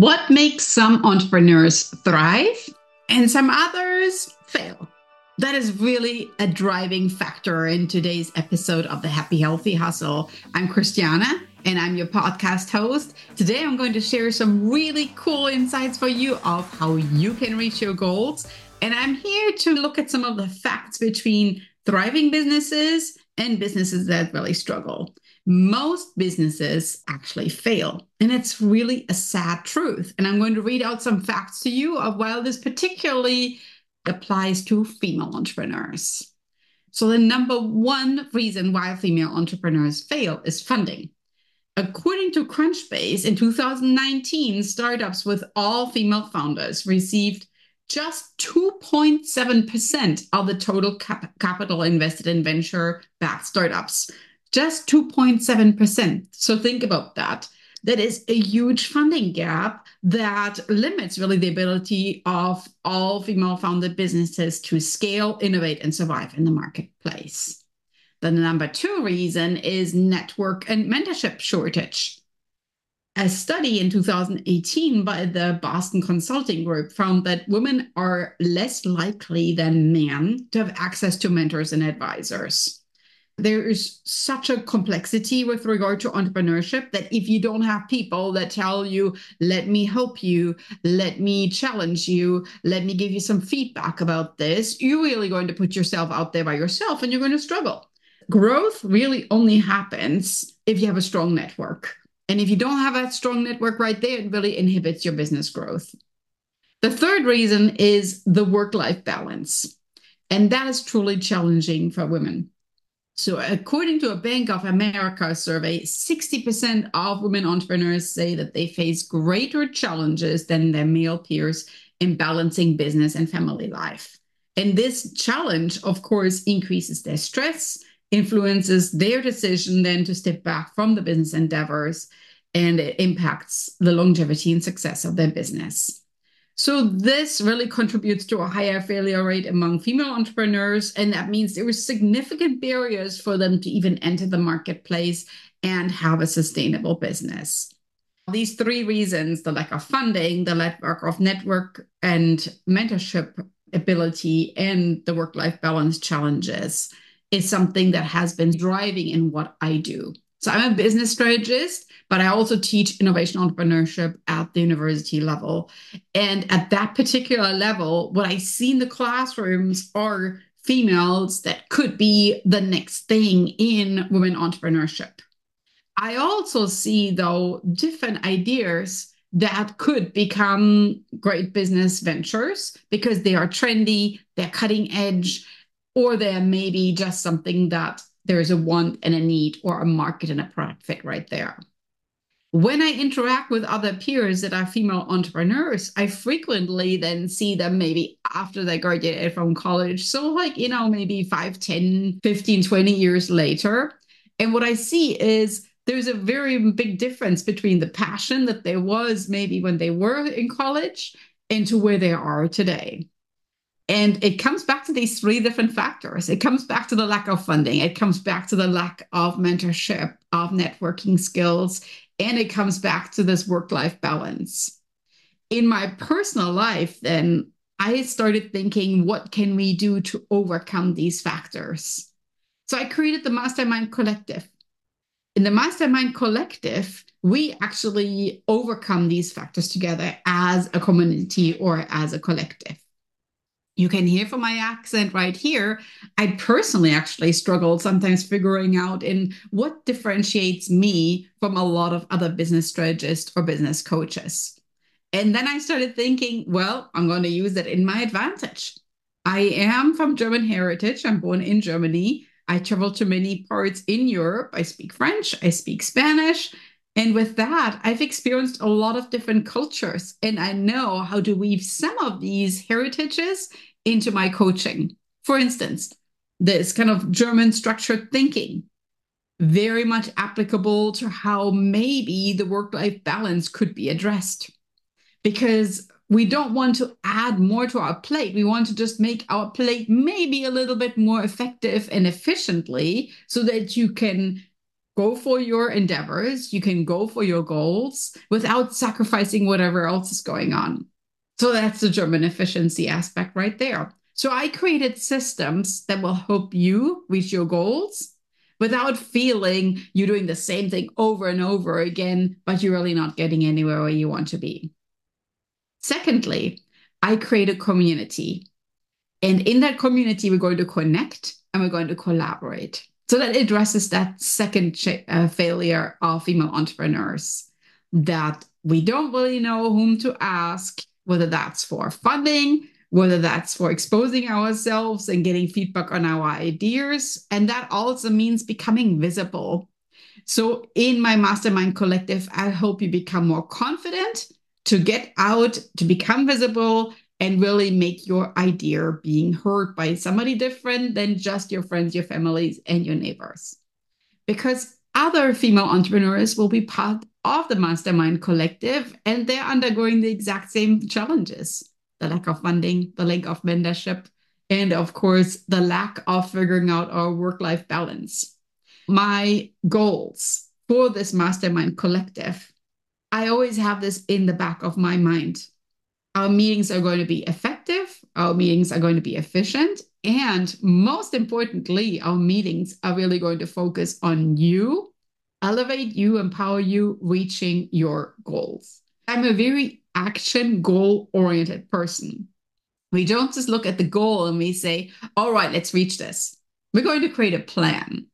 What makes some entrepreneurs thrive and some others fail? That is really a driving factor in today's episode of the Happy Healthy Hustle. I'm Christiana and I'm your podcast host. Today I'm going to share some really cool insights for you of how you can reach your goals. And I'm here to look at some of the facts between thriving businesses and businesses that really struggle. Most businesses actually fail, and it's really a sad truth. And I'm going to read out some facts to you of why this particularly applies to female entrepreneurs. So the number one reason why female entrepreneurs fail is funding. According to Crunchbase, in 2019, startups with all female founders received just 2.7% of the total capital invested in venture-backed startups. Just 2.7%. So think about that. That is a huge funding gap that limits really the ability of all female founded businesses to scale, innovate, and survive in the marketplace. The number two reason is network and mentorship shortage. A study in 2018 by the Boston Consulting Group found that women are less likely than men to have access to mentors and advisors. There is such a complexity with regard to entrepreneurship that if you don't have people that tell you, let me help you, let me challenge you, let me give you some feedback about this, you're really going to put yourself out there by yourself and you're going to struggle. Growth really only happens if you have a strong network. And if you don't have a strong network right there, it really inhibits your business growth. The third reason is the work-life balance. And that is truly challenging for women. So according to a Bank of America survey, 60% of women entrepreneurs say that they face greater challenges than their male peers in balancing business and family life. And this challenge, of course, increases their stress, influences their decision then to step back from the business endeavors, and it impacts the longevity and success of their business. So this really contributes to a higher failure rate among female entrepreneurs, and that means there are significant barriers for them to even enter the marketplace and have a sustainable business. These three reasons, the lack of funding, the lack of network and mentorship ability, and the work-life balance challenges, is something that has been driving in what I do. So I'm a business strategist, but I also teach innovation entrepreneurship at the university level. And at that particular level, what I see in the classrooms are females that could be the next thing in women entrepreneurship. I also see, though, different ideas that could become great business ventures because they are trendy, they're cutting edge, or they're maybe just something that there's a want and a need or a market and a product fit right there. When I interact with other peers that are female entrepreneurs, I frequently then see them maybe after they graduated from college. So like, maybe 5, 10, 15, 20 years later. And what I see is there's a very big difference between the passion that there was maybe when they were in college and to where they are today. And it comes back to these three different factors. It comes back to the lack of funding. It comes back to the lack of mentorship, of networking skills, and it comes back to this work-life balance. In my personal life, then, I started thinking, what can we do to overcome these factors? So I created the Mastermind Collective. In the Mastermind Collective, we actually overcome these factors together as a community or as a collective. You can hear from my accent right here. I personally actually struggled sometimes figuring out in what differentiates me from a lot of other business strategists or business coaches. And then I started thinking, well, I'm going to use that in my advantage. I am from German heritage. I'm born in Germany. I traveled to many parts in Europe. I speak French. I speak Spanish. And with that, I've experienced a lot of different cultures, and I know how to weave some of these heritages into my coaching. For instance, this kind of German structured thinking, very much applicable to how maybe the work-life balance could be addressed. Because we don't want to add more to our plate. We want to just make our plate maybe a little bit more effective and efficiently so that you can go for your endeavors. You can go for your goals without sacrificing whatever else is going on. So that's the German efficiency aspect right there. So I created systems that will help you reach your goals without feeling you're doing the same thing over and over again, but you're really not getting anywhere where you want to be. Secondly, I create a community. And in that community, we're going to connect and we're going to collaborate. So that addresses that second failure of female entrepreneurs, that we don't really know whom to ask, whether that's for funding, whether that's for exposing ourselves and getting feedback on our ideas. And that also means becoming visible. So in my Mastermind Collective, I help you become more confident to get out, to become visible, and really make your idea being heard by somebody different than just your friends, your families, and your neighbors. Because other female entrepreneurs will be part of the Mastermind Collective, and they're undergoing the exact same challenges: the lack of funding, the lack of mentorship, and of course, the lack of figuring out our work-life balance. My goals for this Mastermind Collective, I always have this in the back of my mind. Our meetings are going to be effective. Our meetings are going to be efficient. And most importantly, our meetings are really going to focus on you, elevate you, empower you, reaching your goals. I'm a very action goal-oriented person. We don't just look at the goal and we say, all right, let's reach this. We're going to create a plan.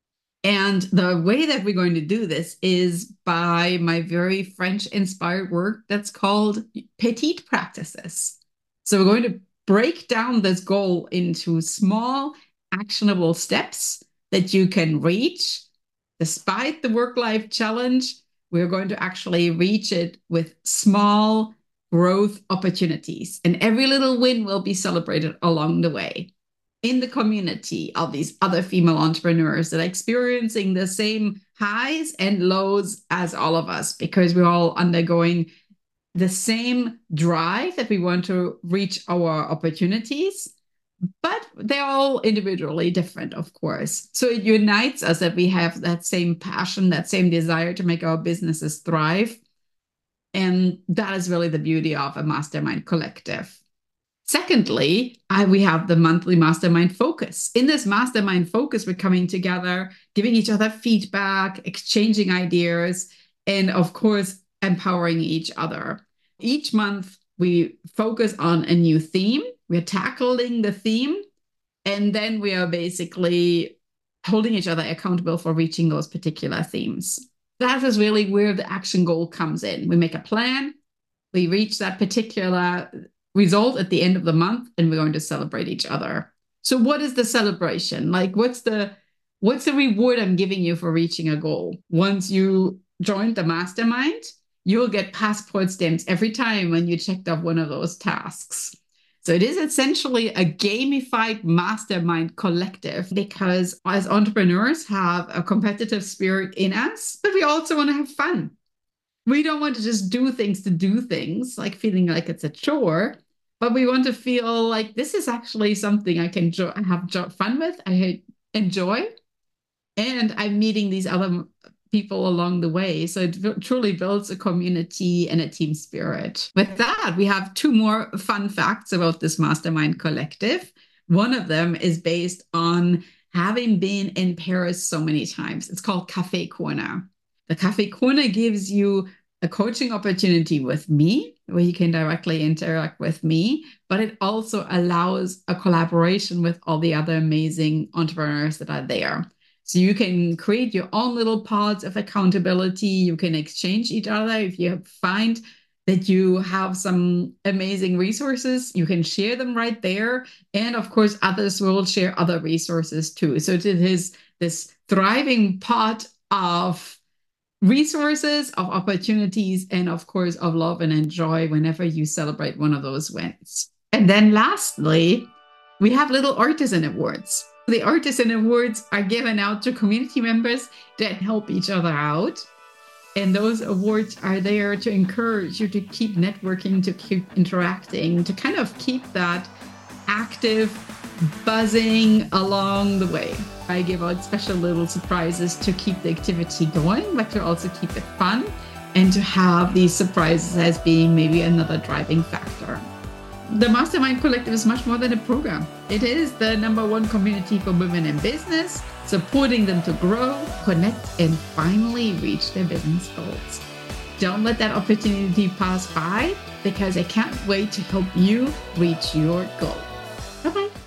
And the way that we're going to do this is by my very French-inspired work that's called Petite Practices. So we're going to break down this goal into small, actionable steps that you can reach. Despite the work-life challenge, we're going to actually reach it with small growth opportunities. And every little win will be celebrated along the way. In the community of these other female entrepreneurs that are experiencing the same highs and lows as all of us, because we're all undergoing the same drive that we want to reach our opportunities, but they're all individually different, of course. So it unites us that we have that same passion, that same desire to make our businesses thrive. And that is really the beauty of a Mastermind Collective. Secondly, we have the monthly Mastermind Focus. In this Mastermind Focus, we're coming together, giving each other feedback, exchanging ideas, and of course, empowering each other. Each month, we focus on a new theme. We're tackling the theme, and then we are basically holding each other accountable for reaching those particular themes. That is really where the action goal comes in. We make a plan, we reach that particular result at the end of the month, and we're going to celebrate each other. So what is the celebration? Like, what's the reward I'm giving you for reaching a goal? Once you join the mastermind, you'll get passport stamps every time when you checked off one of those tasks. So it is essentially a gamified mastermind collective, because as entrepreneurs have a competitive spirit in us, but we also want to have fun. We don't want to just do things, like feeling like it's a chore, but we want to feel like this is actually something I can have fun with, I enjoy, and I'm meeting these other people along the way. So it truly builds a community and a team spirit. With that, we have two more fun facts about this Mastermind Collective. One of them is based on having been in Paris so many times. It's called Café Corner. The Café Corner gives you a coaching opportunity with me, where you can directly interact with me, but it also allows a collaboration with all the other amazing entrepreneurs that are there. So you can create your own little pods of accountability. You can exchange each other. If you find that you have some amazing resources, you can share them right there. And of course, others will share other resources too. So it is this thriving pot of resources, of opportunities, and of course, of love and joy whenever you celebrate one of those wins. And then lastly, we have little artisan awards. The artisan awards are given out to community members that help each other out. And those awards are there to encourage you to keep networking, to keep interacting, to kind of keep that active buzzing along the way. I give out special little surprises to keep the activity going, but to also keep it fun and to have these surprises as being maybe another driving factor. The Mastermind Collective is much more than a program. It is the #1 community for women in business, supporting them to grow, connect, and finally reach their business goals. Don't let that opportunity pass by, because I can't wait to help you reach your goal. Bye-bye.